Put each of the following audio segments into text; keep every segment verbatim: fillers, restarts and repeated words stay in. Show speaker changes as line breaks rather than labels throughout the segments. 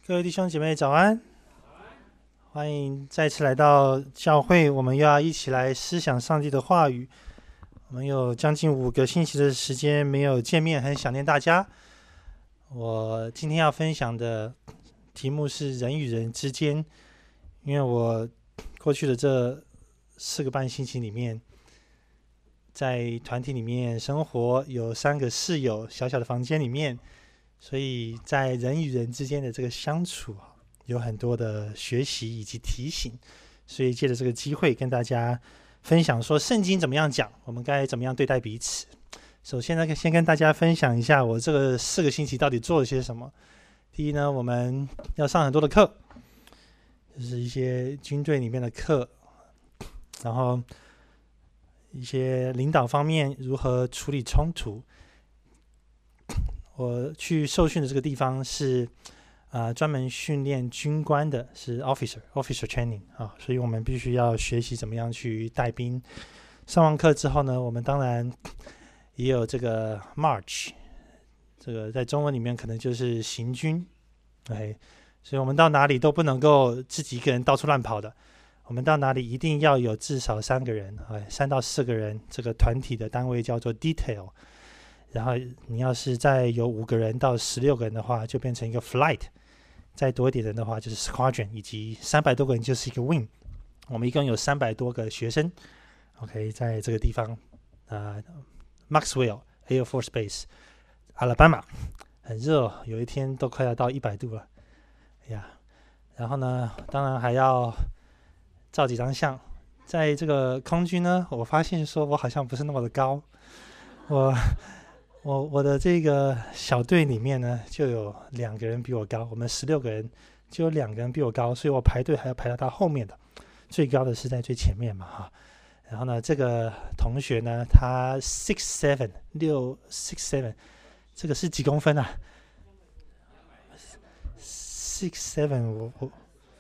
各位弟兄姐妹早安，欢迎再次来到教会，我们又要一起来思想上帝的话语。我们有将近五个星期的时间没有见面，很想念大家。我今天要分享的题目是人与人之间，因为我过去的这四个半星期里面，在团体里面生活，有三个室友，小小的房间里面，所以在人与人之间的这个相处有很多的学习以及提醒，所以借着这个机会跟大家分享说圣经怎么样讲，我们该怎么样对待彼此。首先呢，先跟大家分享一下我这个四个星期到底做了些什么。第一呢，我们要上很多的课，就是一些军队里面的课，然后一些领导方面如何处理冲突。我去受训的这个地方是呃专门训练军官的，是 officer officer training 啊，所以我们必须要学习怎么样去带兵。上完课之后呢，我们当然也有这个 march， 这个在中文里面可能就是行军。OK， 所以我们到哪里都不能够自己一个人到处乱跑的，我们到哪里一定要有至少三个人，三到四个人，这个团体的单位叫做 detail。然后你要是再有五个人到十六个人的话，就变成一个 flight， 再多一点人的话就是 squadron， 以及三百多个人就是一个 wing。我们一共有三百多个学生 ，OK， 在这个地方，呃 ，Maxwell Air Force Base， 阿拉巴马，很热，有一天都快要到一百度了，哎呀，然后呢，当然还要照几张相。在这个空军呢，我发现说我好像不是那么的高，我。我我的这个小队里面呢，就有两个人比我高，我们十六个人就有两个人比我高，所以我排队还要排到他后面的，最高的是在最前面嘛哈。然后呢，这个同学呢，他 six seven 六 six seven， 这个是几公分啊 ？six seven 我我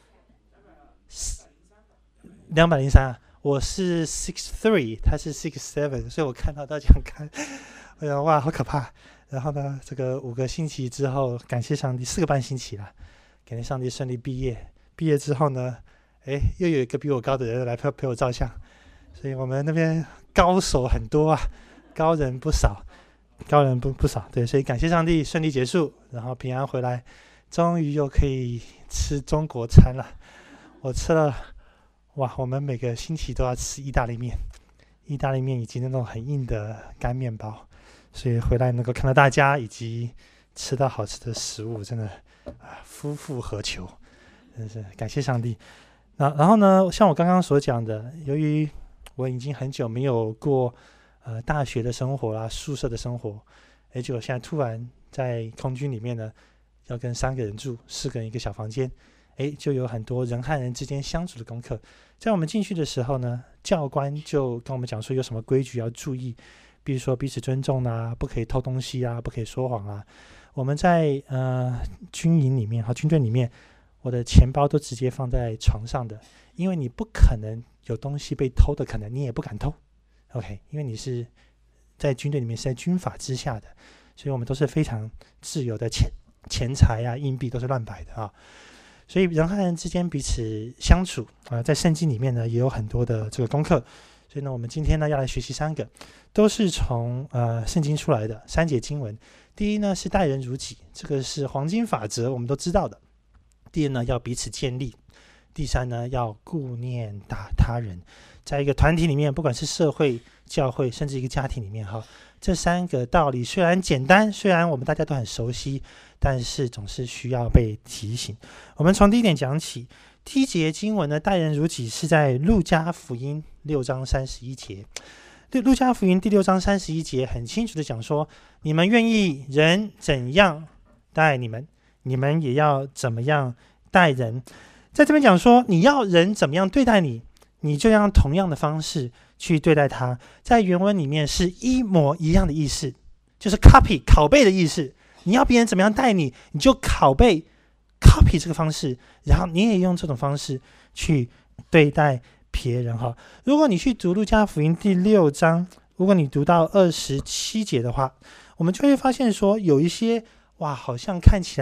两百零三啊，我是 six three， 他是 six seven， 所以我看到他这样看。哎呀，哇，好可怕！然后呢，这个五个星期之后，感谢上帝，四个半星期了，感谢上帝顺利毕业。毕业之后呢，哎，又有一个比我高的人来陪陪我照相，所以我们那边高手很多啊，高人不少，高人不不少。对，所以感谢上帝顺利结束，然后平安回来，终于又可以吃中国餐了。我吃了，哇，我们每个星期都要吃意大利面，意大利面以及那种很硬的干面包。所以回来能够看到大家以及吃到好吃的食物，真的啊，夫复何求，真是感谢上帝。那然后呢，像我刚刚所讲的，由于我已经很久没有过呃大学的生活啦、宿舍的生活，而且我现在突然在空军里面呢，要跟三个人住，四个人一个小房间，哎，就有很多人和人之间相处的功课。在我们进去的时候呢，教官就跟我们讲说有什么规矩要注意。比如说彼此尊重啊，不可以偷东西啊，不可以说谎啊。我们在呃军营里面和军队里面，我的钱包都直接放在床上的，因为你不可能有东西被偷的可能，你也不敢偷。OK， 因为你是在军队里面是在军法之下的，所以我们都是非常自由的钱钱财啊、硬币都是乱摆的啊。所以人和人之间彼此相处啊、呃，在圣经里面呢也有很多的这个功课。所以呢，我们今天呢要来学习三个，都是从呃圣经出来的三节经文。第一呢是待人如己，这个是黄金法则，我们都知道的。第二呢要彼此建立，第三呢要顾念大他人。在一个团体里面，不管是社会、教会，甚至一个家庭里面哈，这三个道理虽然简单，虽然我们大家都很熟悉，但是总是需要被提醒。我们从第一点讲起。第一节经文呢，待人如己是在路加福音六章三十一节。路加福音第六章三十一节很清楚的讲说，你们愿意人怎样待你们，你们也要怎么样待人。在这边讲说，你要人怎么样对待你，你就用同样的方式去对待他。在原文里面是一模一样的意思，就是 copy 拷贝的意思。你要别人怎么样待你，你就拷贝copy 这个方式，然后你也用这种方式去对待别人哈。如果你去读路加福音第六章，如果你读到二十七节的话，我们就会发现说有一些哇，好像看起来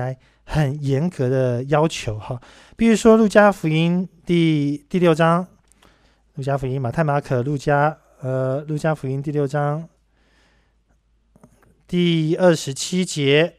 很严格的要求哈。比如说路加福音第第六章，路加福音、马太、马可、路加，呃，路加福音第六章第二十七节，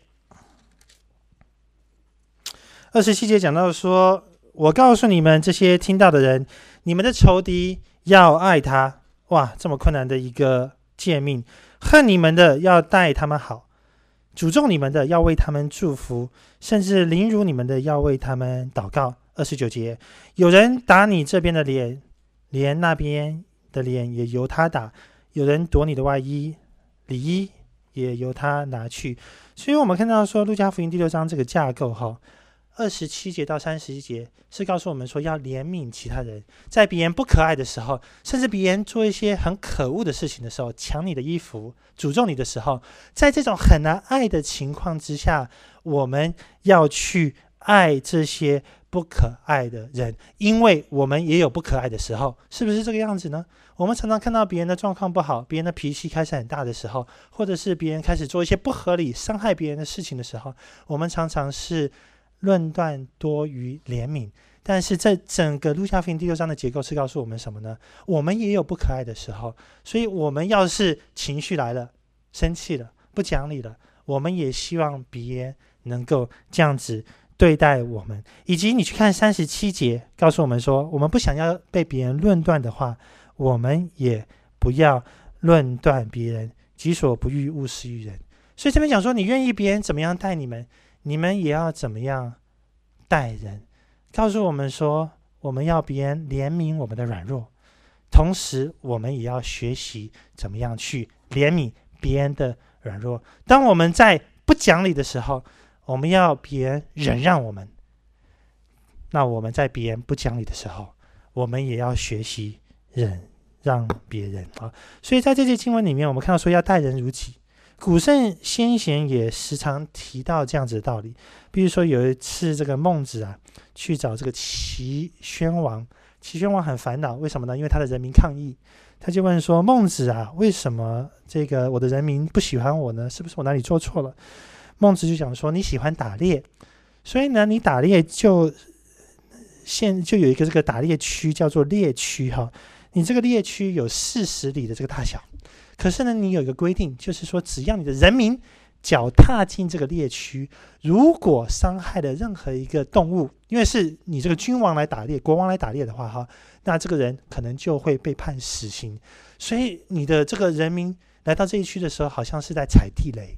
二十七节讲到说，我告诉你们这些听到的人，你们的仇敌要爱他。哇，这么困难的一个诫命，恨你们的要待他们好，诅咒你们的要为他们祝福，甚至凌辱你们的要为他们祷告。二十九节，有人打你这边的脸，连那边的脸也由他打；有人夺你的外衣，里衣也由他拿去。所以我们看到说路加福音第六章这个架构哈，二十七节到三十一节是告诉我们说要怜悯其他人，在别人不可爱的时候，甚至别人做一些很可恶的事情的时候，抢你的衣服，诅咒你的时候，在这种很难爱的情况之下，我们要去爱这些不可爱的人，因为我们也有不可爱的时候，是不是这个样子呢？我们常常看到别人的状况不好，别人的脾气开始很大的时候，或者是别人开始做一些不合理伤害别人的事情的时候，我们常常是论断多于怜悯。但是这整个路加福音第六章的结构是告诉我们什么呢？我们也有不可爱的时候，所以我们要是情绪来了，生气了，不讲理了，我们也希望别人能够这样子对待我们。以及你去看三十七节告诉我们说，我们不想要被别人论断的话，我们也不要论断别人，己所不欲，勿施于人。所以这边讲说，你愿意别人怎么样待你们，你们也要怎么样待人。告诉我们说，我们要别人怜悯我们的软弱，同时我们也要学习怎么样去怜悯别人的软弱。当我们在不讲理的时候，我们要别人忍让我们，那我们在别人不讲理的时候，我们也要学习忍让别人啊。所以在这节经文里面，我们看到说要待人如己。古圣先贤也时常提到这样子的道理。比如说有一次这个孟子啊去找这个齐宣王，齐宣王很烦恼，为什么呢？因为他的人民抗议，他就问说，孟子啊，为什么这个我的人民不喜欢我呢？是不是我哪里做错了？孟子就讲说，你喜欢打猎，所以呢你打猎就现就有一个这个打猎区叫做猎区哈，你这个猎区有四十里的这个大小，可是呢你有一个规定，就是说只要你的人民脚踏进这个猎区，如果伤害了任何一个动物，因为是你这个君王来打猎，国王来打猎的话哈，那这个人可能就会被判死刑。所以你的这个人民来到这一区的时候，好像是在踩地雷。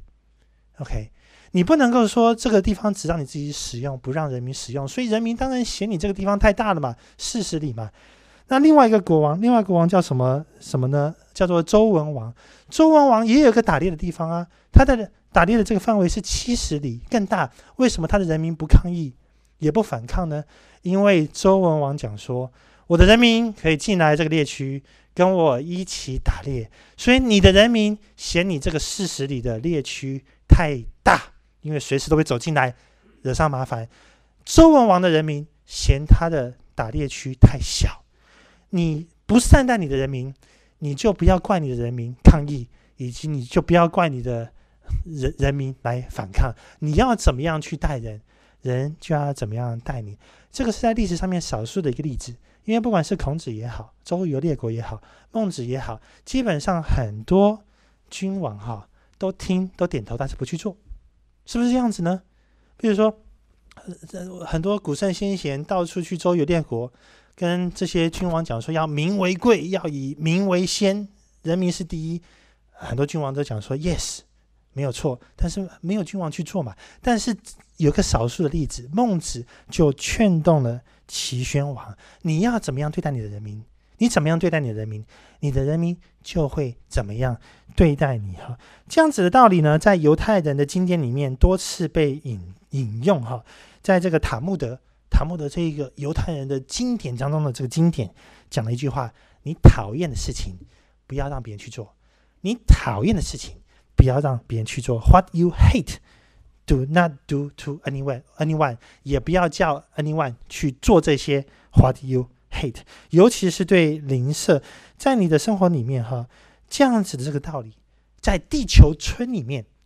OK， 你不能够说这个地方只让你自己使用，不让人民使用，所以人民当然嫌你这个地方太大了嘛，四十里嘛。那另外一个国王，另外一个国王叫什么什么呢？叫做周文王。周文王也有一个打猎的地方啊，他的打猎的这个范围是七十里，更大。为什么他的人民不抗议也不反抗呢？因为周文王讲说，我的人民可以进来这个猎区跟我一起打猎，所以你的人民嫌你这个四十里的猎区太大，因为随时都会走进来惹上麻烦。周文王的人民嫌他的打猎区太小，你不善待你的人民，你就不要怪你的人民抗议，以及你就不要怪你的 人, 人民来反抗。你要怎么样去待人，人就要怎么样待你。这个是在历史上面少数的一个例子，因为不管是孔子也好，周游列国也好，孟子也好，基本上很多君王哈都听都点头，但是不去做，是不是这样子呢？比如说很多古圣先贤到处去周游列国，跟这些君王讲说要民为贵，要以民为先，人民是第一。很多君王都讲说 yes， 没有错，但是没有君王去做嘛。但是有个少数的例子，孟子就劝动了齐宣王，你要怎么样对待你的人民，你怎么样对待你的人民，你的人民就会怎么样对待你。这样子的道理呢，在犹太人的经典里面多次被 引, 引用。在这个塔木德塔木德这一个犹太人的经典当中的这个经典讲了一句话，你讨厌的事情不要让别人去做，你讨厌的事情不要让别人去做。 What you hate do not do to anyone, anyone 也不要叫 anyone 去做这些 what you hate， 尤其是对邻舍。在你的生活里面哈，这样子的这个道理在地球村里面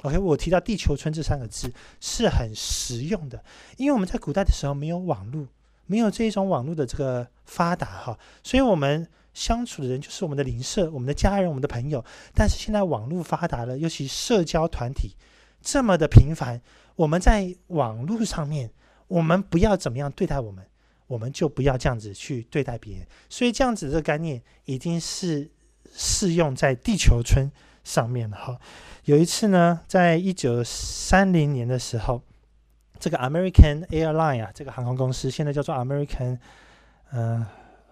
OK， 我提到地球村这三个字是很实用的，因为我们在古代的时候没有网络，没有这一种网络的这个发达哈，所以我们相处的人就是我们的邻舍、我们的家人、我们的朋友。但是现在网络发达了，尤其社交团体这么的频繁，我们在网络上面，我们不要怎么样对待我们，我们就不要这样子去对待别人。所以这样子的概念一定是适用在地球村上面的哈。有一次呢，在一九三零年的时候，这个 American Airline 啊，这个航空公司现在叫做 American 呃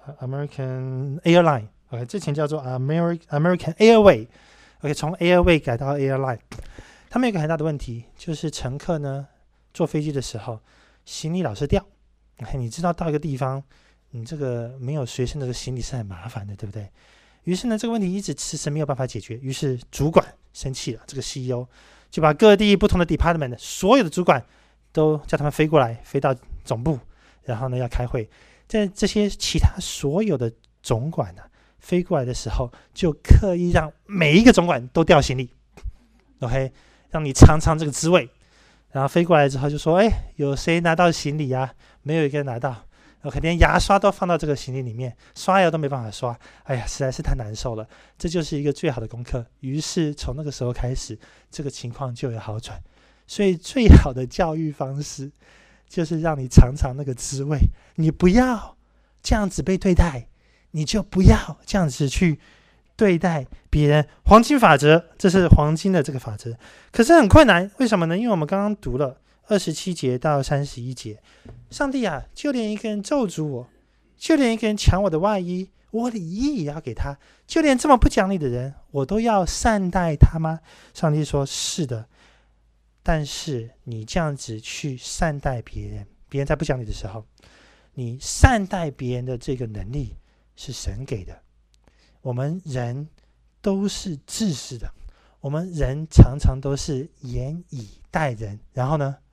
American Airline，OK， 之前叫做 American American Airway，OK， 从 Airway 改到 Airline。他们有一个很大的问题，就是乘客呢坐飞机的时候，行李老是掉。OK， 你知道到一个地方，你这个没有随身的行李是很麻烦的，对不对？于是呢，这个问题一直迟迟没有办法解决。于是主管生气了，这个 C E O 就把各地不同的 department 所有的主管都叫他们飞过来，飞到总部，然后呢要开会。在这些其他所有的总管呢、啊、飞过来的时候，就刻意让每一个总管都掉行李 ，OK， 让你尝尝这个滋味。然后飞过来之后就说：“哎，有谁拿到行李啊？没有一个人拿到。OK， 连牙刷都放到这个行李里面，刷牙都没办法刷。哎呀，实在是太难受了。这就是一个最好的功课。于是从那个时候开始，这个情况就有好转。所以最好的教育方式就是让你尝尝那个滋味。你不要这样子被对待，你就不要这样子去对待别人。黄金法则，这是黄金的这个法则。可是很困难，为什么呢？因为我们刚刚读了二十七节到三十一节，上帝啊，就连一个人咒诅我，就连一个人抢我的外衣，我礼义也要给他，就连这么不讲理的人，我都要善待他吗？上帝说：是的，但是你这样子去善待别人，别人在不讲理的时候，你善待别人的这个能力是神给的。我们人都是自私的，我们人常常都是严以待人，然后呢，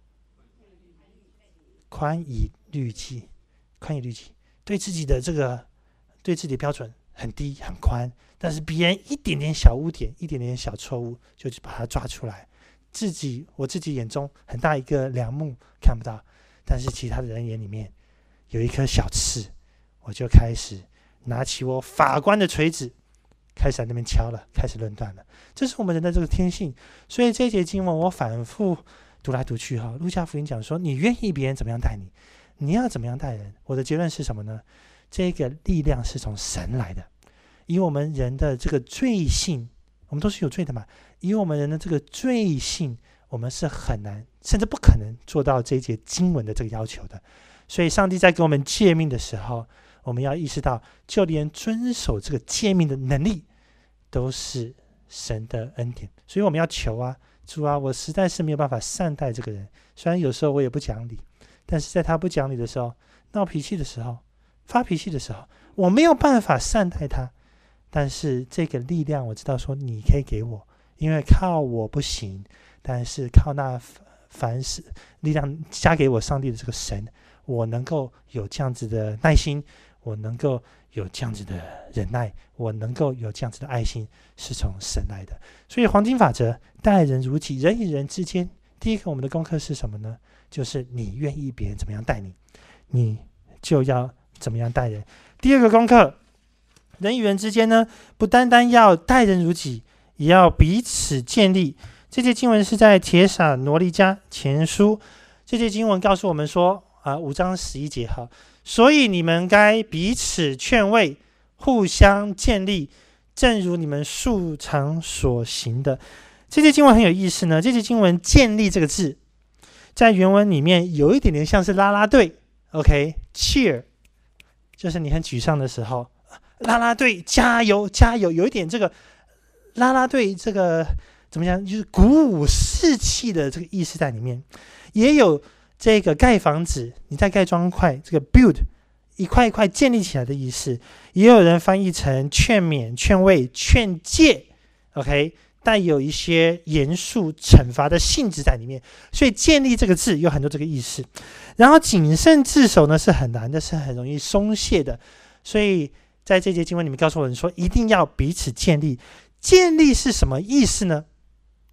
宽以律己，宽以律己，对自己的这个对自己的标准很低很宽，但是别人一点点小污点，一点点小错误，就去把它抓出来。自己我自己眼中很大一个梁木看不到，但是其他的人眼里面有一颗小刺，我就开始拿起我法官的锤子，开始在那边敲了，开始论断了。这是我们人的这个天性。所以这一节经文我反复读来读去哈，路加福音讲说，你愿意别人怎么样待你，你要怎么样待人。我的结论是什么呢？这个力量是从神来的。以我们人的这个罪性，我们都是有罪的嘛，以我们人的这个罪性，我们是很难甚至不可能做到这一节经文的这个要求的。所以上帝在给我们诫命的时候，我们要意识到，就连遵守这个诫命的能力都是神的恩典。所以我们要求啊，主啊，我实在是没有办法善待这个人，虽然有时候我也不讲理，但是在他不讲理的时候，闹脾气的时候，发脾气的时候，我没有办法善待他。但是这个力量我知道说你可以给我，因为靠我不行，但是靠那凡事力量加给我上帝的这个神，我能够有这样子的耐心，我能够有这样子的忍耐，我能够有这样子的爱心，是从神来的。所以黄金法则，待人如己，人与人之间，第一个我们的功课是什么呢？就是你愿意别人怎么样待你，你就要怎么样待人。第二个功课，人与人之间呢，不单单要待人如己，也要彼此建立。这节经文是在帖撒罗尼迦前书，这节经文告诉我们说啊，五章十一节哈，所以你们该彼此劝慰，互相建立，正如你们素常所行的。这节经文很有意思呢。这节经文建立这个字，在原文里面有一点点像是啦啦队 ，OK， cheer， 就是你很沮丧的时候，啦啦队加油加油，有一点这个啦啦队这个怎么讲，就是鼓舞士气的这个意思在里面。也有这个盖房子，你在盖砖块，这个 build 一块一块建立起来的意思。也有人翻译成劝勉、劝慰、劝诫 ，OK， 带有一些严肃惩罚的性质在里面。所以建立这个字有很多这个意思。然后谨慎自守呢是很难的，是很容易松懈的。所以在这节经文里面告诉我们说，一定要彼此建立。建立是什么意思呢？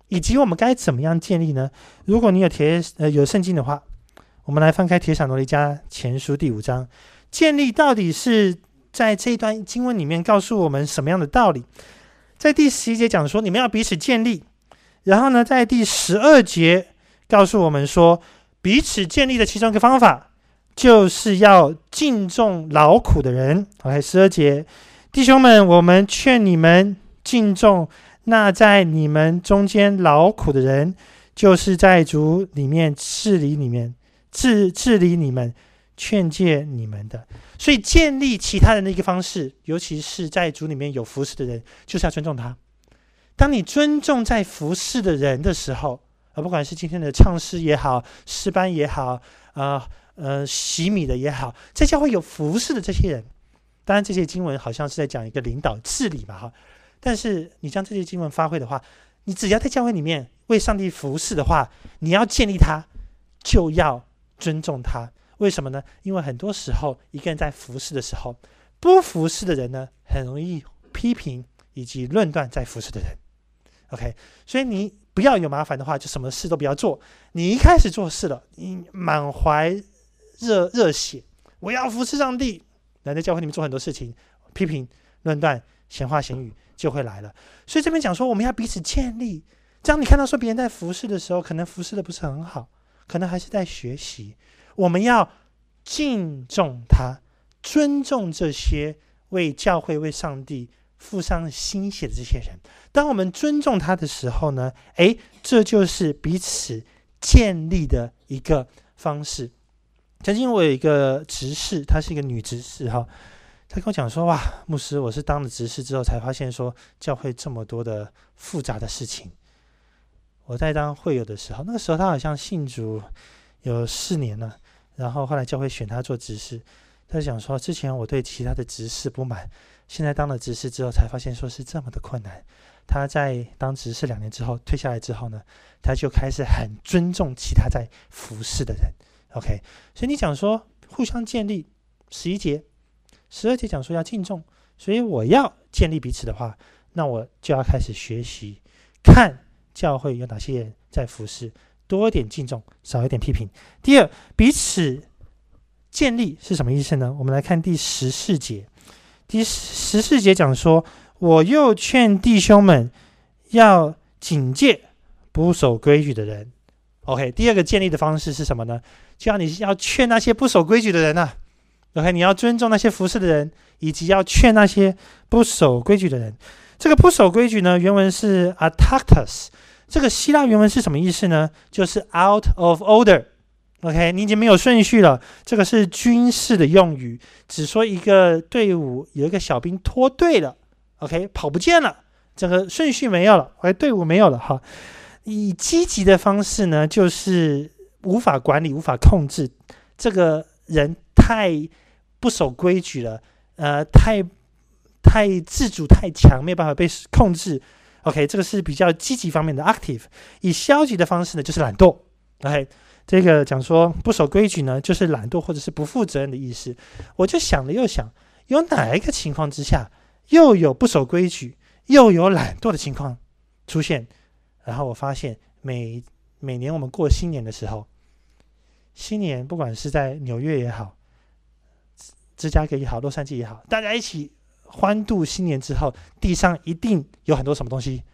以及我们该怎么样建立呢？如果你有铁呃有圣经的话，我们来翻开帖撒罗尼迦前书第五章，建立到底是在这一段经文里面告诉我们什么样的道理？在第十一节讲说你们要彼此建立，然后呢，在第十二节告诉我们说，彼此建立的其中一个方法就是要敬重劳苦的人。OK， 十二节，弟兄们，我们劝你们敬重那在你们中间劳苦的人，就是在主里面治理你们、治治理你们、劝诫你们的。所以建立其他人的一个方式，尤其是在主里面有服侍的人，就是要尊重他。当你尊重在服侍的人的时候，而不管是今天的唱诗也好，诗班也好，呃呃洗米的也好，在教会有服侍的这些人，当然这些经文好像是在讲一个领导治理嘛哈，但是你将这些经文发挥的话，你只要在教会里面为上帝服侍的话，你要建立他，就要尊重他。为什么呢？因为很多时候一个人在服侍的时候，不服侍的人呢，很容易批评以及论断在服侍的人。OK， 所以你不要有麻烦的话，就什么事都不要做。你一开始做事了，你满怀热热血，我要服侍上帝，来在教会里面做很多事情，批评、论断、闲话闲语就会来了。所以这边讲说，我们要彼此建立。这样你看到说别人在服侍的时候，可能服侍的不是很好，可能还是在学习，我们要敬重他，尊重这些为教会、为上帝付上心血的这些人。当我们尊重他的时候呢，诶，这就是彼此建立的一个方式。曾经我有一个执事，她是一个女执事哈，她跟我讲说，哇，牧师，我是当了执事之后才发现说教会这么多的复杂的事情。我在当会友的时候，那个时候她好像信主有四年了，然后后来教会选她做执事，她想说之前我对其他的执事不满，现在当了执事之后才发现说是这么的困难。他在当执事两年之后退下来之后呢，他就开始很尊重其他在服侍的人。 OK， 所以你讲说互相建立，十一节十二节讲说要敬重，所以我要建立彼此的话，那我就要开始学习看教会有哪些人在服侍，多一点敬重，少一点批评。第二，彼此建立是什么意思呢？我们来看第十四节。第十四节讲说，我又劝弟兄们要警戒不守规矩的人。 OK， 第二个建立的方式是什么呢？就要你要劝那些不守规矩的人啊。 OK， 你要尊重那些服侍的人，以及要劝那些不守规矩的人。这个不守规矩呢，原文是 ataktos， 这个希腊原文是什么意思呢？就是 out of order。 OK， 你已经没有顺序了，这个是军事的用语，只说一个队伍有一个小兵脱队了， OK， 跑不见了，整个顺序没有了，队伍没有了哈。以积极的方式呢，就是无法管理、无法控制，这个人太不守规矩了，呃，太太自主太强，没有办法被控制。OK， 这个是比较积极方面的 active。以消极的方式呢，就是懒惰。OK， 这个讲说不守规矩呢，就是懒惰或者是不负责任的意思。我就想了又想，有哪一个情况之下又有不守规矩又有懒惰的情况出现？然后我发现每每年我们过新年的时候，新年不管是在纽约也好，芝加哥也好，洛杉矶也好，大家一起欢度新年之后，地上一定有很多什么东西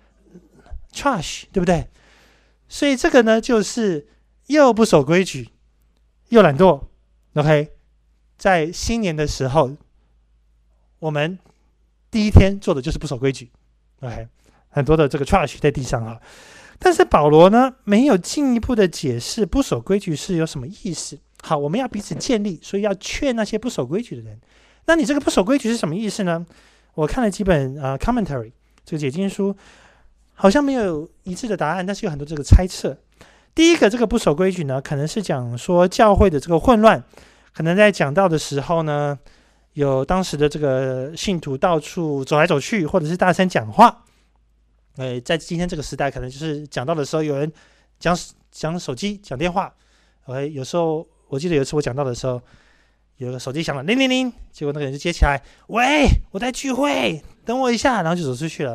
trash， 对不对？所以这个呢，就是又不守规矩又懒惰。 OK， 在新年的时候，我们第一天做的就是不守规矩。 OK，很多的这个 trash 在地上哈，但是保罗呢没有进一步的解释不守规矩是有什么意思。好，我们要彼此建立，所以要劝那些不守规矩的人。那你这个不守规矩是什么意思呢？我看了几本呃 commentary 这个解经书，好像没有一致的答案，但是有很多这个猜测。第一个，这个不守规矩呢，可能是讲说教会的这个混乱，可能在讲道的时候呢，有当时的这个信徒到处走来走去，或者是大声讲话。呃，在今天这个时代，可能就是讲到的时候，有人讲讲手机、讲电话。呃，有时候我记得有一次我讲到的时候，有个手机响了，铃铃铃，结果那个人就接起来，喂，我在聚会，等我一下，然后就走出去了。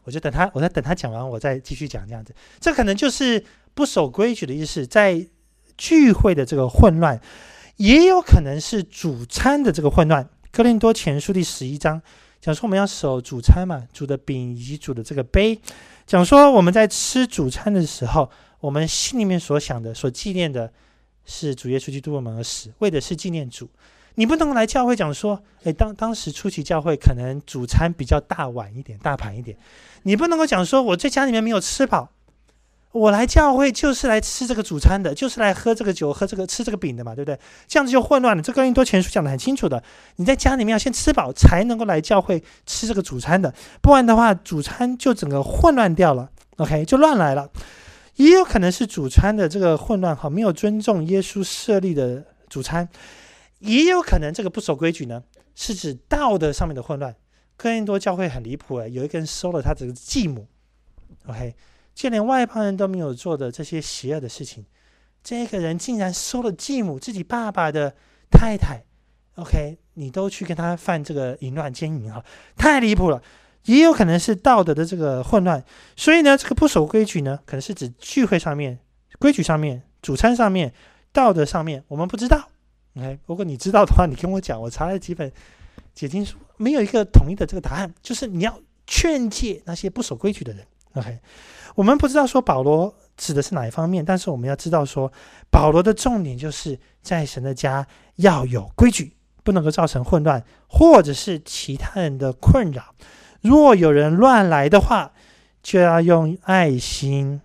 我就等他，我在等他讲完，我再继续讲这样子。这可能就是不守规矩的意思，在聚会的这个混乱，也有可能是主餐的这个混乱。哥林多前书第十一章讲说我们要守主餐嘛，主的饼以及主的这个杯，讲说我们在吃主餐的时候，我们心里面所想的、所纪念的是主耶稣基督为我们而死，为的是纪念主。你不能来教会讲说，诶当当时初期教会可能主餐比较大碗一点、大盘一点，你不能够讲说我在家里面没有吃饱，我来教会就是来吃这个主餐的，就是来喝这个酒、喝这个吃这个饼的嘛，对不对？这样子就混乱了。这哥林多前书讲得很清楚的，你在家里面要先吃饱，才能够来教会吃这个主餐的，不然的话，主餐就整个混乱掉了 ，OK， 就乱来了。也有可能是主餐的这个混乱，哈，没有尊重耶稣设立的主餐。也有可能这个不守规矩呢，是指道德上面的混乱。哥林多教会很离谱，有一个人收了他这个继母 ，OK， 就连外邦人都没有做的这些邪恶的事情，这个人竟然收了继母，自己爸爸的太太 ，OK， 你都去跟他犯这个淫乱奸淫哈，太离谱了。也有可能是道德的这个混乱，所以呢，这个不守规矩呢，可能是指聚会上面、规矩上面、主餐上面、道德上面，我们不知道。OK， 如果你知道的话，你跟我讲，我查了几本解经书，没有一个统一的这个答案，就是你要劝诫那些不守规矩的人。OK， 我们不知道说保罗指的是哪一方面，但是我们要知道说，保罗的重点就是在神的家要有规矩，不能够造成混乱，或者是其他人的困扰。若有人乱来的话，就要用爱心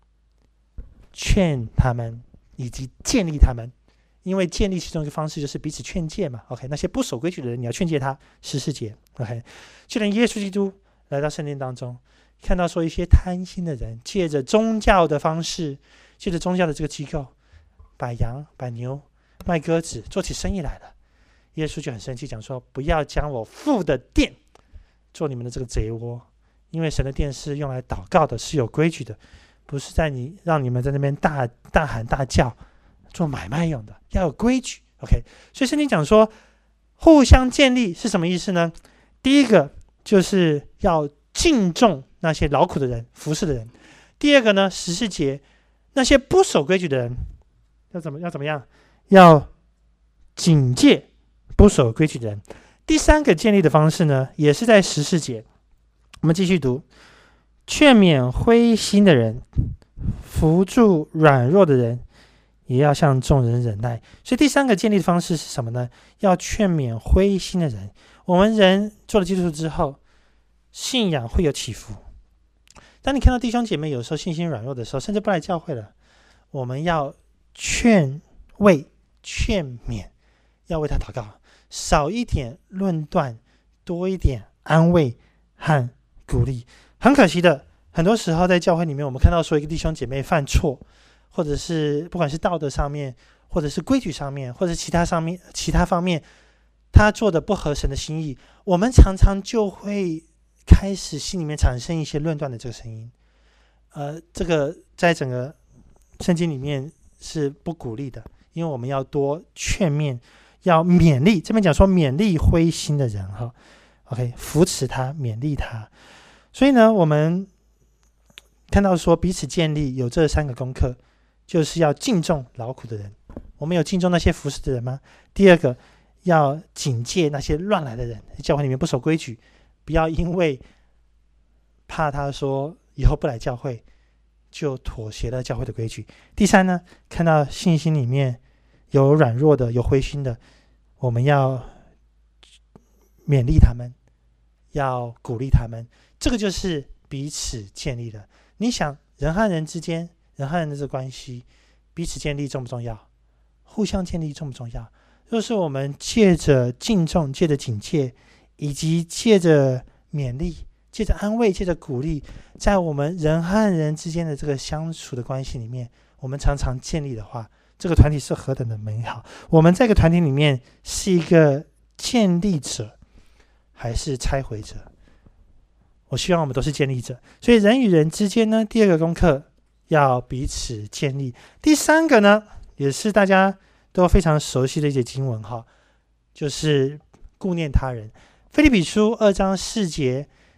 劝他们，以及建立他们。因为建立其中一个方式就是彼此劝诫嘛。OK， 那些不守规矩的人，你要劝诫他。十四节 ，OK， 就连耶稣基督来到圣殿当中，看到说一些贪心的人，借着宗教的方式，借着宗教的这个机构，把羊、把牛卖鸽子，做起生意来了。耶稣就很生气，讲说：不要将我父的殿做你们的这个贼窝，因为神的殿是用来祷告的，是有规矩的，不是在你让你们在那边大大喊大叫做买卖用的，要有规矩。 OK， 所以圣经讲说互相建立是什么意思呢？第一个就是要敬重那些劳苦的人、服侍的人。第二个呢，十四节那些不守规矩的人要怎么要怎么样？要警戒不守规矩的人。第三个建立的方式呢，也是在十四节。我们继续读：劝勉灰心的人，扶助软弱的人，也要向众人忍耐。所以第三个建立的方式是什么呢？要劝勉灰心的人。我们人做了基督徒之后，信仰会有起伏。当你看到弟兄姐妹有时候信心软弱的时候，甚至不来教会了，我们要劝慰、劝勉，要为他祷告，少一点论断，多一点安慰和鼓励。很可惜的，很多时候在教会里面，我们看到说一个弟兄姐妹犯错，或者是不管是道德上面，或者是规矩上面，或者是其他上面其他方面，他做的不合神的心意，我们常常就会开始心里面产生一些论断的这个声音。呃，这个在整个圣经里面是不鼓励的，因为我们要多劝勉，要勉励。这边讲说勉励灰心的人哈 ，OK， 扶持他，勉励他。所以呢，我们看到说彼此建立有这三个功课，就是要敬重劳苦的人。我们有敬重那些服侍的人吗？第二个，要警戒那些乱来的人，教会里面不守规矩，不要因为怕他说以后不来教会，就妥协了教会的规矩。第三呢，看到信心里面有软弱的，有灰心的，我们要勉励他们，要鼓励他们，这个就是彼此建立的。你想人和人之间，人和人的这个关系，彼此建立重不重要？互相建立重不重要？就是我们借着敬重，借着警戒，以及借着勉励，借着安慰，借着鼓励，在我们人和人之间的这个相处的关系里面，我们常常建立的话，这个团体是何等的美好。我们在这个团体里面是一个建立者还是拆毁者？我希望我们都是建立者。所以人与人之间呢，第二个功课要彼此建立。第三个呢，也是大家都非常熟悉的一节经文哈，就是顾念他人。腓立比书二章四节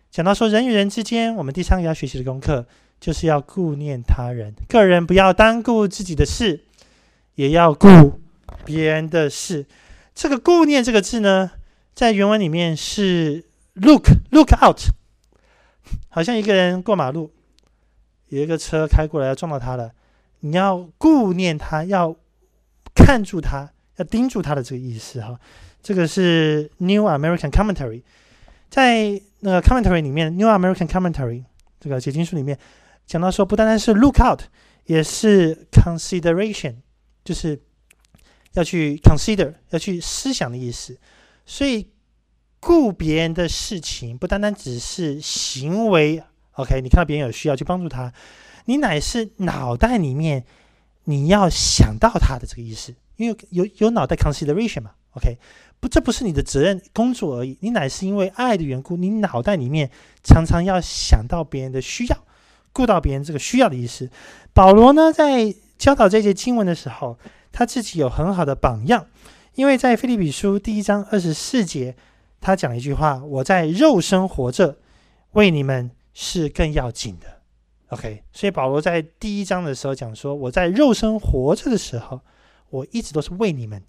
讲到说人与人之间，我们第三个要学习的功课就是要顾念他人，个人不要单顾自己的事，也要顾别人的事。这个顾念这个字呢，在原文里面是 look look out， 好像一个人过马路，有一个车开过来要撞到他了，你要顾念他，要看住他，要盯住他的这个意思哈。这个是 New American Commentary， 在那个 Commentary 里面 New American Commentary 这个解经书里面讲到说，不单单是 look out， 也是 consideration， 就是要去 consider， 要去思想的意思。所以顾别人的事情不单单只是行为 OK， 你看到别人有需要去帮助他，你乃是脑袋里面你要想到他的这个意思，因为有有脑袋 consideration 嘛 OK， 不，这不是你的责任工作而已，你乃是因为爱的缘故，你脑袋里面常常要想到别人的需要，顾到别人这个需要的意思。保罗呢在教导这节经文的时候，他自己有很好的榜样，因为在腓立比书第一章二十四节，他讲一句话，我在肉身活着，为你们是更要紧的。 OK， 所以保罗在第一章的时候讲说，我在肉身活着的时候，我一直都是为你们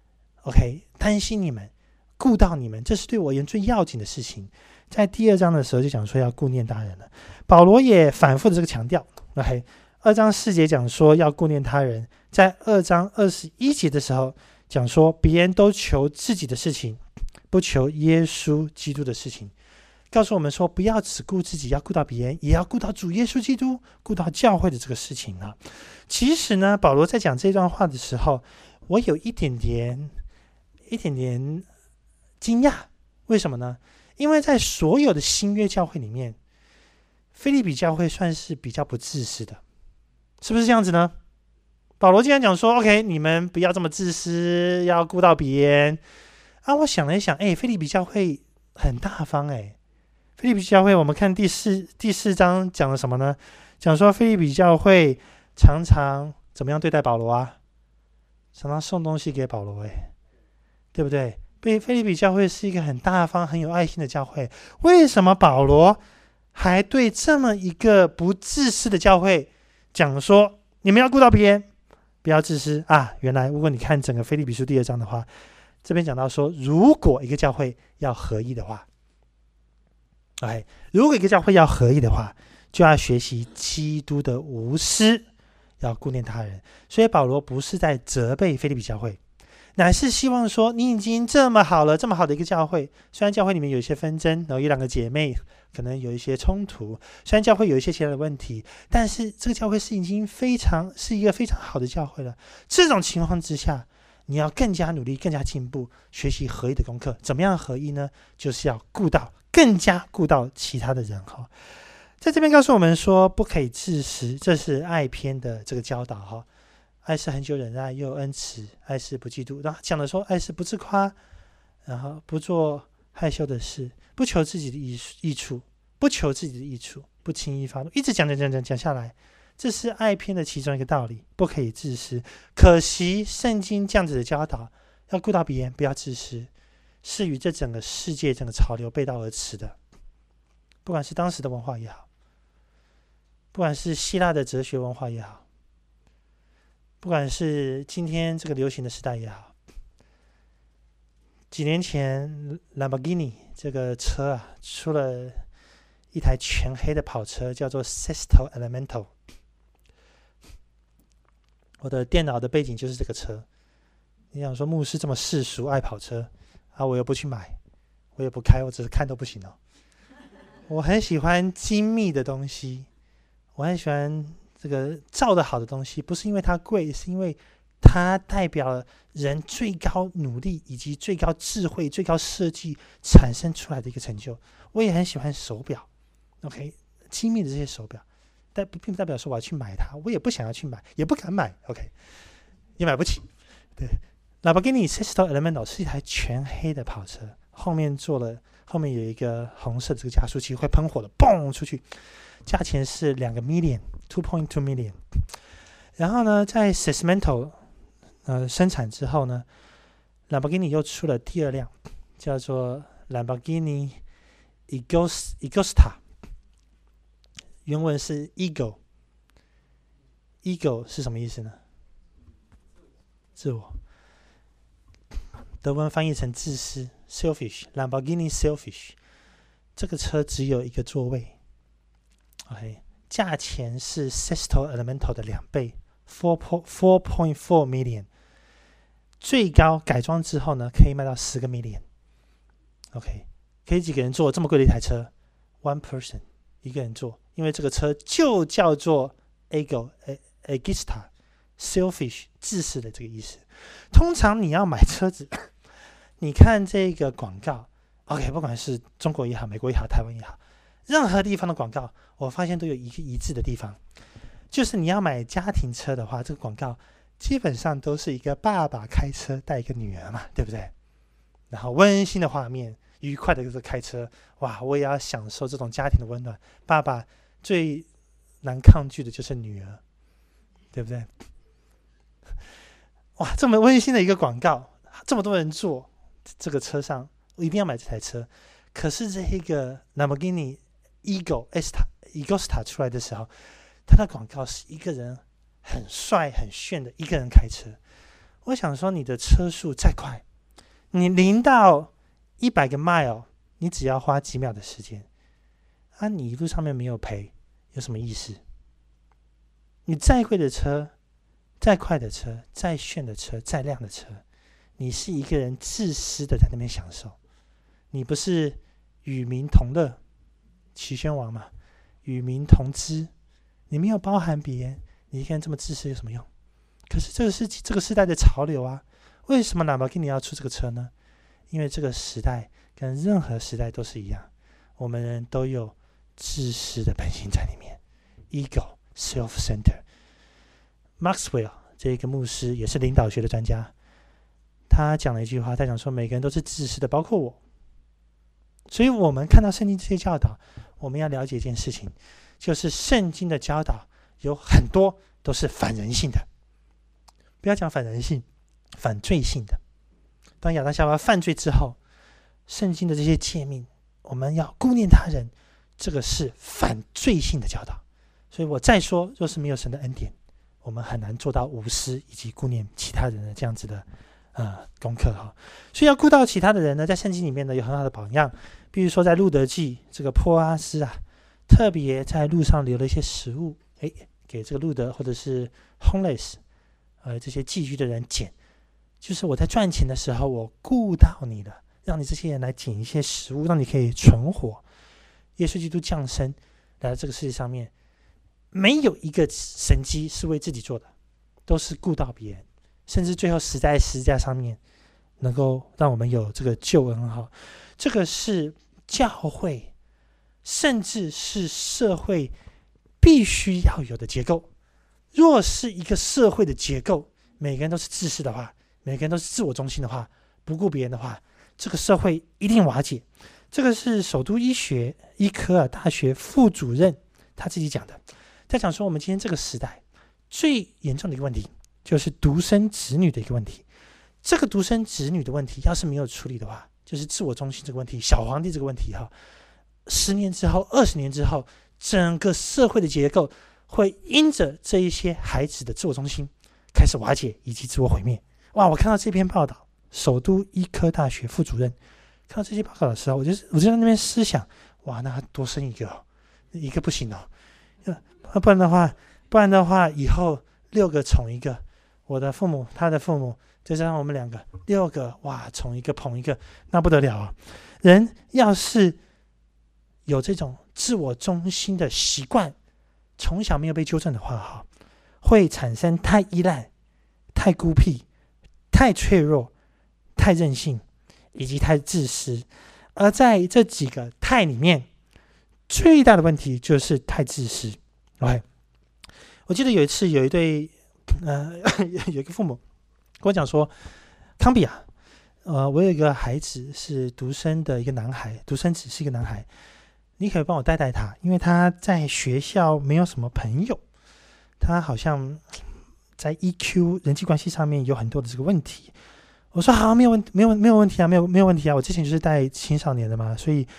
OK， 担心你们，顾到你们，这是对我而言最要紧的事情。在第二章的时候就讲说要顾念他人了，保罗也反复的这个强调 OK， 二章四节讲说要顾念他人，在二章二十一节的时候讲说别人都求自己的事情，不求耶稣基督的事情，告诉我们说不要只顾自己，要顾到别人，也要顾到主耶稣基督，顾到教会的这个事情啊。其实呢，保罗在讲这段话的时候，我有一点点一点点惊讶，为什么呢？因为在所有的新约教会里面，腓立比教会算是比较不自私的，是不是这样子呢？保罗竟然讲说 OK， 你们不要这么自私，要顾到别人啊。我想了一想，哎，腓立比教会很大方哎。腓立比教会，我们看第四第四章讲了什么呢？讲说腓立比教会常常怎么样对待保罗啊？常常送东西给保罗，哎，对不对？腓立比教会是一个很大方、很有爱心的教会，为什么保罗还对这么一个不自私的教会讲说，你们要顾到别人，不要自私啊？原来，如果你看整个腓立比书第二章的话，这边讲到说，如果一个教会要合一的话。Okay， 如果一个教会要合一的话，就要学习基督的无私，要顾念他人。所以保罗不是在责备腓立比教会，乃是希望说，你已经这么好了，这么好的一个教会，虽然教会里面有一些纷争，然后一两个姐妹可能有一些冲突，虽然教会有一些其他的问题，但是这个教会是已经非常是一个非常好的教会了。这种情况之下，你要更加努力，更加进步，学习合一的功课。怎么样合一呢？就是要顾到更加顾到其他的人哈。在这边告诉我们说，不可以自私，这是爱篇的这个教导哈。爱是恒久忍耐，又有恩慈；爱是不嫉妒。然后讲的说，爱是不自夸，然后不做害羞的事，不求自己的益处，不求自己的益处，不轻易发怒。一直讲讲讲讲讲下来，这是爱篇的其中一个道理，不可以自私。可惜圣经这样子的教导，要顾到别人，不要自私，是与这整个世界整个潮流背道而驰的。不管是当时的文化也好，不管是希腊的哲学文化也好，不管是今天这个流行的时代也好，几年前兰博基尼这个车啊，出了一台全黑的跑车，叫做 Sesto Elemento。我的电脑的背景就是这个车。你想说牧师这么世俗爱跑车啊，我又不去买，我也不开，我只是看都不行哦。我很喜欢精密的东西，我很喜欢这个造的好的东西，不是因为它贵，是因为它代表了人最高努力以及最高智慧、最高设计产生出来的一个成就。我也很喜欢手表 ，OK， 精密的这些手表，但并不代表说我要去买它，我也不想要去买，也不敢买 ，OK， 也买不起。对，兰博基尼 Sesto Elemento 是一台全黑的跑车，后面做了，后面有一个红色的这个加速器会喷火的，嘣出去，价钱是两个 million， two point two million。然后呢，在 Segmento 呃生产之后呢，兰博基尼又出了第二辆，叫做兰博基尼 egoist egoista， 原文是 ego， ego 是什么意思呢？自我。德文翻译成自私 selfish， Lamborghini selfish。 这个车只有一个座位 OK， 价钱是 Sesto Elemento 的两倍 四点四 million， 最高改装之后呢可以卖到十个 million。 OK， 可以几个人坐这么贵的一台车？ One person， 一个人坐，因为这个车就叫做 ego egoista selfish， 自私的这个意思。通常你要买车子你看这个广告 OK， 不管是中国也好，美国也好，台湾也好，任何地方的广告我发现都有一个一致的地方，就是你要买家庭车的话，这个广告基本上都是一个爸爸开车带一个女儿嘛，对不对？然后温馨的画面，愉快的开车，哇，我也要享受这种家庭的温暖。爸爸最难抗拒的就是女儿，对不对？哇，这么温馨的一个广告，这么多人坐这个车上，我一定要买这台车。可是这一个 Lamborghini Egoista Egoista 出来的时候，它的广告是一个人很帅很炫的一个人开车。我想说，你的车速再快，你零到一百个 mile， 你只要花几秒的时间啊！你一路上面没有赔，有什么意思？你再贵的车，再快的车，再炫的车，再亮的车，你是一个人自私的在那边享受，你不是与民同乐，齐宣王嘛，与民同知，你没有包含别人，你一个人这么自私有什么用？可是这个是这个时代的潮流啊！为什么兰博基尼要出这个车呢？因为这个时代跟任何时代都是一样，我们人都有自私的本性在里面 ，ego self-center。Maxwell 这个牧师也是领导学的专家，他讲了一句话，他讲说每个人都是自私的，包括我。所以我们看到圣经这些教导，我们要了解一件事情，就是圣经的教导有很多都是反人性的。不要讲反人性，反罪性的。当亚当夏娃犯罪之后，圣经的这些诫命，我们要顾念他人，这个是反罪性的教导。所以我再说，若是没有神的恩典，我们很难做到无私以及顾念其他人的这样子的呃功课哈。所以要顾到其他的人呢，在圣经里面呢有很好的榜样，比如说在路德记，这个波阿斯啊，特别在路上留了一些食物，诶，给这个路德或者是 homeless。呃，这些寄居的人捡，就是我在赚钱的时候，我顾到你了，让你这些人来捡一些食物，让你可以存活。耶稣基督降生来到这个世界上面，没有一个神迹是为自己做的，都是顾到别人，甚至最后死在十字架上面，能够让我们有这个救恩哈。这个是教会，甚至是社会必须要有的结构。若是一个社会的结构，每个人都是自私的话，每个人都是自我中心的话，不顾别人的话，这个社会一定瓦解。这个是首都医学医科尔大学副主任他自己讲的，他讲说我们今天这个时代最严重的一个问题，就是独生子女的一个问题。这个独生子女的问题要是没有处理的话，就是自我中心这个问题，小皇帝这个问题哈，十年之后二十年之后，整个社会的结构会因着这一些孩子的自我中心开始瓦解以及自我毁灭。哇！我看到这篇报道，首都医科大学副主任看到这些报道的时候，我就我就在那边思想，哇，那多生一个、哦，一个不行哦，不然的话，不然的话，以后六个宠一个，我的父母，他的父母，再加上我们两个，六个，哇，宠一个捧一个，那不得了啊！人要是有这种自我中心的习惯，从小没有被纠正的话，会产生太依赖、太孤僻、太脆弱、太任性以及太自私。而在这几个太里面，最大的问题就是太自私。OK， 我记得有一次有一对呃有一个父母跟我讲说，康比啊，呃，我有一个孩子是独生的一个男孩，独生子是一个男孩。你可以帮我带带他，因为他在学校没有什么朋友，他好像在 E Q 人际关系上面有很多的这个问题。我说好，没有问没有没有问题啊，没有没有问题啊，我之前就是带青少年的嘛，所以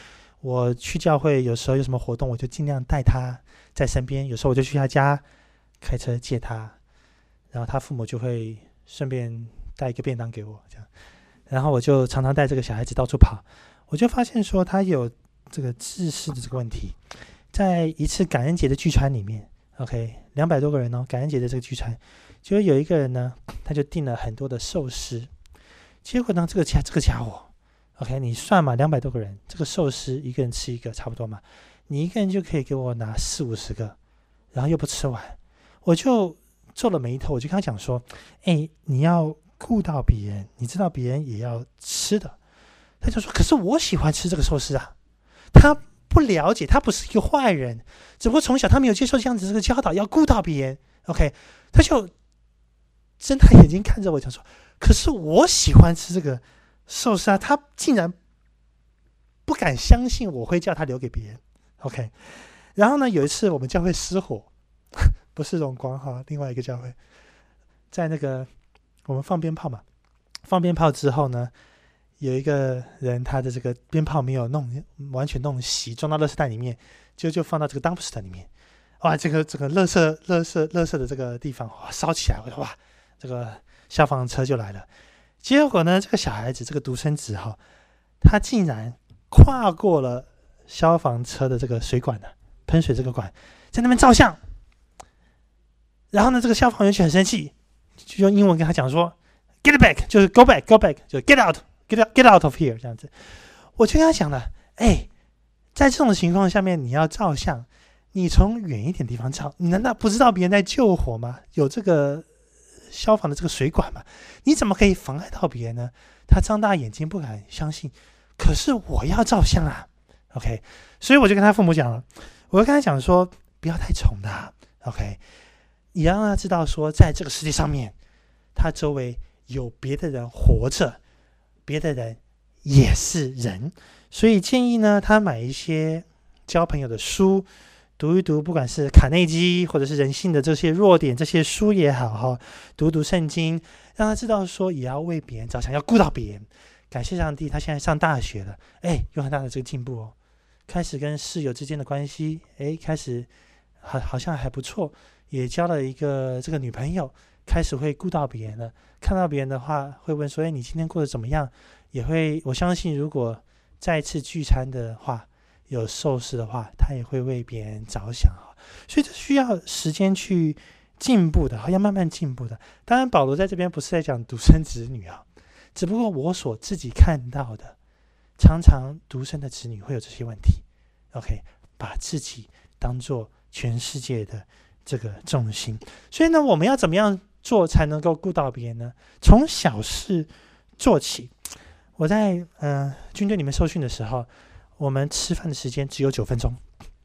我去教会有时候有什么活动，我就尽量带他在身边，有时候我就去他家开车接他，然后他父母就会顺便带一个便当给我，这样，然后我就常常带这个小孩子到处跑，我就发现说他有这个自私的这个问题。在一次感恩节的聚餐里面 OK 两百多个人哦，感恩节的这个聚餐，就有一个人呢，他就订了很多的寿司，结果呢这个家这个家伙 OK 你算嘛，两百多个人，这个寿司一个人吃一个差不多嘛，你一个人就可以给我拿四五十个，然后又不吃完，我就皱了眉头，我就跟他讲说，哎，你要顾到别人，你知道别人也要吃的。他就说，可是我喜欢吃这个寿司啊。他不了解，他不是一个坏人，只不过从小他没有接受这样子这个教导，要顾到别人 OK 他就睁大眼睛看着我讲说，可是我喜欢吃这个寿司啊。他竟然不敢相信我会叫他留给别人 OK 然后呢有一次我们教会失火，不是荣光哈，另外一个教会，在那个我们放鞭炮嘛，放鞭炮之后呢，有一个人他的这个鞭炮没有弄完全弄熄，装到垃圾袋里面，就就放到这个 dumpster 里面，哇，这个这个垃圾垃圾垃圾的这个地方哇烧起来，哇，这个消防车就来了。结果呢，这个小孩子这个独生子哈，他竟然跨过了消防车的这个水管呢，喷水这个管，在那边照相。然后呢，这个消防员就很生气，就用英文跟他讲说 ，get back， 就是 go back，go back， 就 get out。Get out, get out of here 这样子，我就跟他讲了，哎，在这种情况下面，你要照相，你从远一点地方照，你难道不知道别人在救火吗？有这个消防的这个水管吗？你怎么可以妨碍到别人呢？他张大眼睛不敢相信，可是我要照相啊 ，OK， 所以我就跟他父母讲了，我就跟他讲说，不要太宠他 ，OK， 你要让他知道说，在这个世界上面，他周围有别的人活着。别的人也是人，所以建议呢，他买一些交朋友的书读一读，不管是卡内基或者是人性的这些弱点，这些书也好，读读圣经，让他知道说也要为别人着想，要顾到别人。感谢上帝，他现在上大学了，哎，有很大的这个进步哦，开始跟室友之间的关系，哎，开始好好像还不错，也交了一个这个女朋友。开始会顾到别人了，看到别人的话会问说，哎，你今天过得怎么样？也会，我相信如果再一次聚餐的话，有寿司的话，他也会为别人着想，所以这需要时间去进步的，要慢慢进步的。当然保罗在这边不是在讲独生子女啊，只不过我所自己看到的，常常独生的子女会有这些问题 OK， 把自己当作全世界的这个重心。所以呢，我们要怎么样做才能够顾到别人呢？从小事做起。我在呃军队里面受训的时候，我们吃饭的时间只有九分钟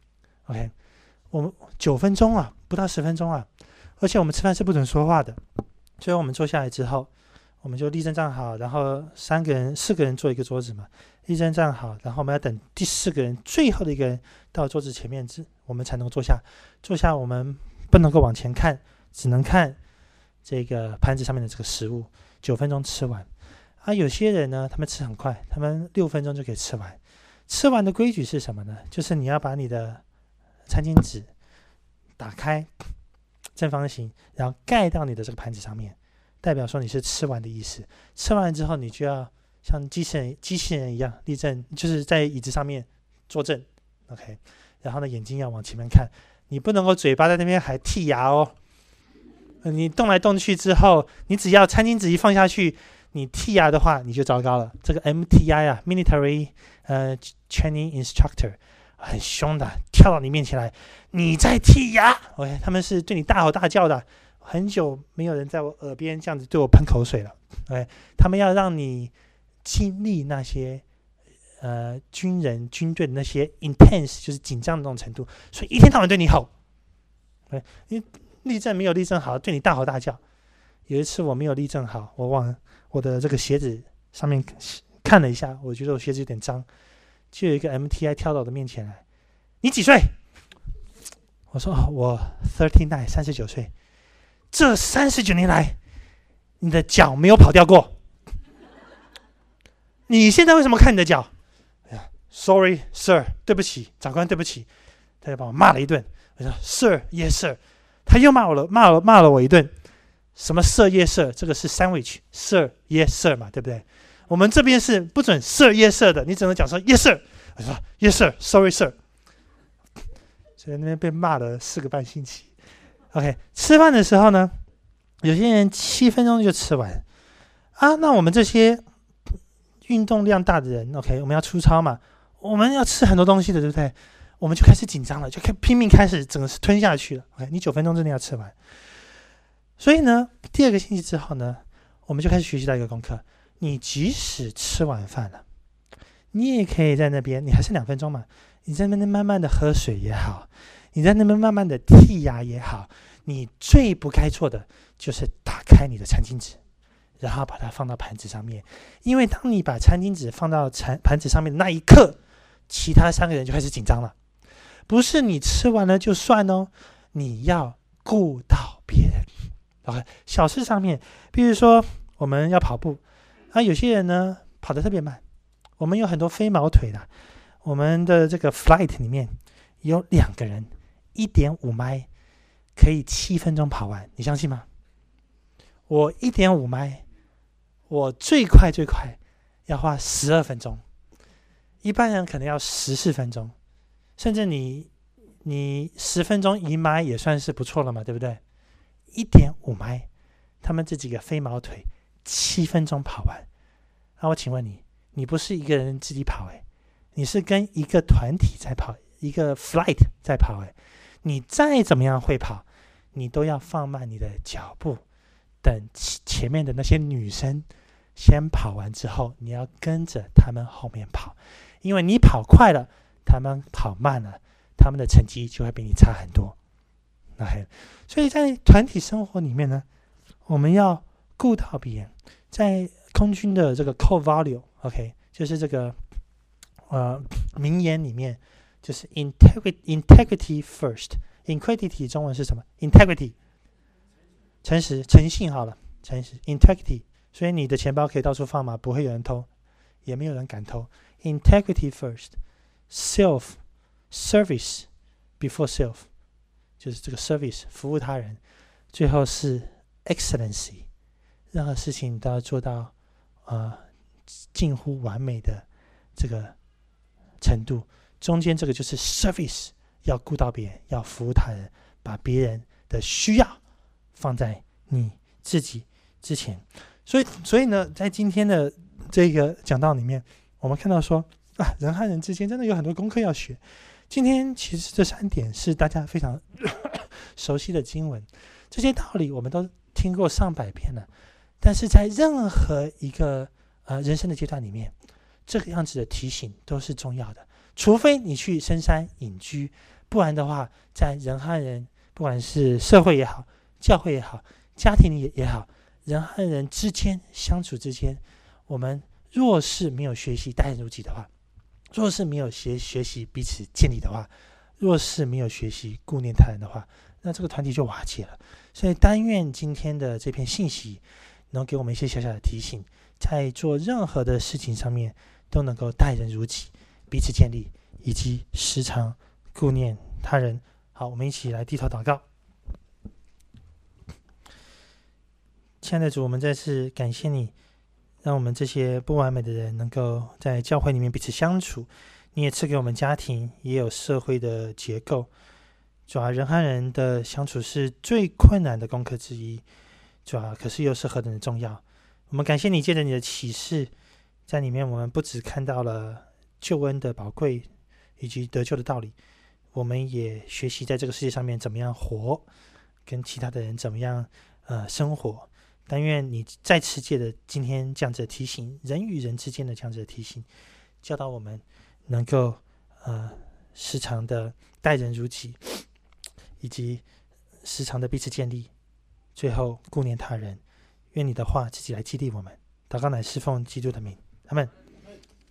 OK， 我们九分钟啊，不到十分钟啊，而且我们吃饭是不准说话的。所以我们坐下来之后，我们就立正站好，然后三个人四个人坐一个桌子嘛，立正站好，然后我们要等第四个人最后的一个人到桌子前面，我们才能够坐下。坐下我们不能够往前看，只能看这个盘子上面的这个食物，九分钟吃完。啊，有些人呢，他们吃很快，他们六分钟就可以吃完。吃完的规矩是什么呢？就是你要把你的餐巾纸打开，正方形，然后盖到你的这个盘子上面，代表说你是吃完的意思。吃完之后，你就要像机器人机器人一样立正，就是在椅子上面坐正 ，OK。然后呢，眼睛要往前面看，你不能够嘴巴在那边还剔牙哦。你动来动去之后，你只要餐巾纸一放下去，你剔牙的话，你就糟糕了。这个 M T I 啊 ，Military 呃 Training Instructor 很凶的，跳到你面前来，你在剔牙 ，OK， 他们是对你大吼大叫的。很久没有人在我耳边这样子对我喷口水了 ，OK， 他们要让你经历那些呃军人军队的那些 intense， 就是紧张的那种程度，所以一天到晚对你吼，对，你立正没有立正好，对你大吼大叫。有一次我没有立正好，我往我的这个鞋子上面看了一下，我觉得我鞋子有点脏，就有一个 M T I 跳到我的面前来，你几岁？我说、哦、我三十九，三十九岁。这三十九年来，你的脚没有跑掉过。你现在为什么看你的脚？ Sorry, sir， 对不起，长官，对不起。他就把我骂了一顿。我说 Sir, yes, sir。他又骂我了，骂了骂了我一顿。什么 Sir, yes, sir？ 这个是 sandwich Sir, yes, sir 嘛，对不对？我们这边是不准 Sir, yes, sir 的，你只能讲说 Yes, sir。我说 Yes, sir, sorry, sir。所以那边被骂了四个半星期。OK， 吃饭的时候呢，有些人七分钟就吃完啊。那我们这些运动量大的人 ，OK， 我们要出操嘛，我们要吃很多东西的，对不对？我们就开始紧张了，就开拼命开始整个是吞下去了。OK， 你九分钟之内要吃完。所以呢，第二个星期之后呢，我们就开始学习到一个功课：你即使吃完饭了，你也可以在那边，你还剩两分钟嘛，你在那边慢慢的喝水也好，你在那边慢慢的剔牙也好，你最不该做的就是打开你的餐巾纸，然后把它放到盘子上面。因为当你把餐巾纸放到盘子上面的那一刻，其他三个人就开始紧张了。不是你吃完了就算哦，你要顾到别人。OK， 小事上面，比如说我们要跑步啊，有些人呢跑得特别慢，我们有很多飞毛腿的，我们的这个 flight 里面有两个人 一点五 迈可以七分钟跑完，你相信吗？我 一点五 迈，我最快最快要花十二分钟，一般人可能要十四分钟，甚至你你十分钟一迈也算是不错了嘛，对不对？ 一点五 迈，他们这几个飞毛腿七分钟跑完。那我请问你，你不是一个人自己跑诶，你是跟一个团体在跑，一个 flight 在跑诶。你再怎么样会跑，你都要放慢你的脚步，等前面的那些女生先跑完之后，你要跟着他们后面跑，因为你跑快了，他们跑慢了，他们的成绩就会比你差很多。Okay， 所以在团体生活里面呢，我们要顾到别人。在空军的这个 core value，OK， 就是这个呃名言里面，就是 integrity integrity first。integrity 中文是什么 ？integrity 诚实、诚信好了，诚实 integrity。所以你的钱包可以到处放嘛，不会有人偷，也没有人敢偷。integrity first，self service before self。就是这个 service 服务他人，最后是 excellency， 任何事情都要做到呃近乎完美的这个程度。中间这个就是 service， 要顾到别人，要服务他人，把别人的需要放在你自己之前。所以，所以呢，在今天的这个讲道里面，我们看到说啊，人和人之间真的有很多功课要学。今天其实这三点是大家非常熟悉的经文，这些道理我们都听过上百遍了，但是在任何一个呃人生的阶段里面，这个样子的提醒都是重要的。除非你去深山隐居，不然的话，在人和人，不管是社会也好，教会也好，家庭也也好，人和人之间相处之间，我们若是没有学习待人如己的话，若是没有 学, 学习彼此建立的话，若是没有学习顾念他人的话，那这个团体就瓦解了。所以但愿今天的这篇信息能给我们一些小小的提醒，在做任何的事情上面都能够待人如己，彼此建立，以及时常顾念他人。好，我们一起来低头祷告。亲爱的主，我们再次感谢你，让我们这些不完美的人能够在教会里面彼此相处。你也赐给我们家庭，也有社会的结构。主啊，人和人的相处是最困难的功课之一，主啊，可是又是何等的重要。我们感谢你，借着你的启示，在里面我们不只看到了救恩的宝贵以及得救的道理，我们也学习在这个世界上面怎么样活，跟其他的人怎么样呃生活。但愿你再次借着今天这样子的提醒，人与人之间的这样子的提醒，教导我们能够呃时常的待人如己，以及时常的彼此建立，最后顾念他人。愿你的话自己来激励我们。祷告乃是奉基督的名，阿们。